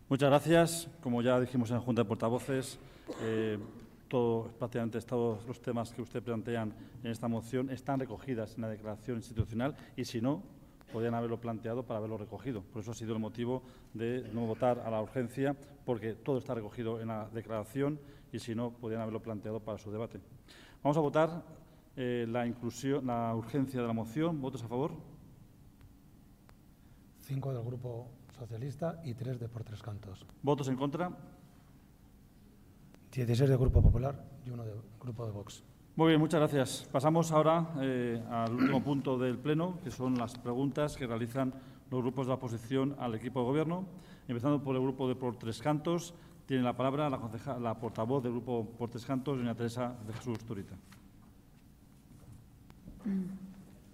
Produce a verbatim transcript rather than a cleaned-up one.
Muchas gracias. Como ya dijimos en la Junta de Portavoces, eh, todo, prácticamente todos los temas que usted plantean en esta moción están recogidas en la declaración institucional y, si no, podrían haberlo planteado para haberlo recogido. Por eso ha sido el motivo de no votar a la urgencia, porque todo está recogido en la declaración y, si no, podrían haberlo planteado para su debate. Vamos a votar eh, la, inclusión, la urgencia de la moción. ¿Votos a favor? Cinco del Grupo Socialista y tres de Por Tres Cantos. ¿Votos en contra? dieciséis del Grupo Popular y uno del Grupo de Vox. Muy bien, muchas gracias. Pasamos ahora eh, al último punto del Pleno, que son las preguntas que realizan los grupos de la oposición al equipo de Gobierno. Empezando por el Grupo de Por Tres Cantos, tiene la palabra la, conceja, la portavoz del Grupo Por Tres Cantos, doña Teresa de Jesús Zurita. Mm.